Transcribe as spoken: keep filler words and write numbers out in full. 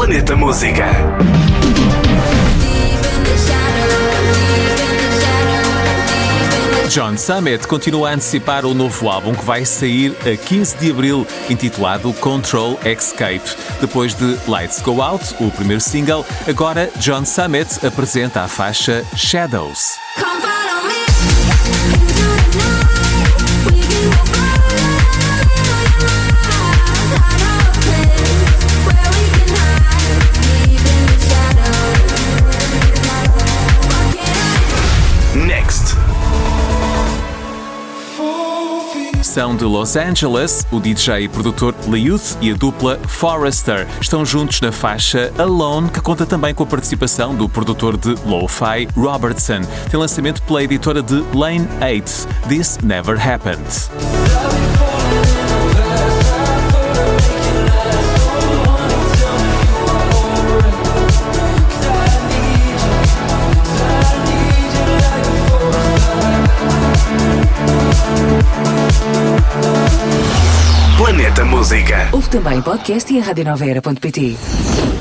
Planeta Música. John Summit continua a antecipar o novo álbum que vai sair a quinze de abril, intitulado Control Escape. Depois de Lights Go Out, o primeiro single, agora John Summit apresenta a faixa Shadows. São de Los Angeles, o D J e produtor Leuth e a dupla Forrester estão juntos na faixa Alone, que conta também com a participação do produtor de Lo-Fi Robertson. Tem lançamento pela editora de Lane eight, This Never Happened. Planeta Música. Ouve também podcast e a rádio nova era ponto pt.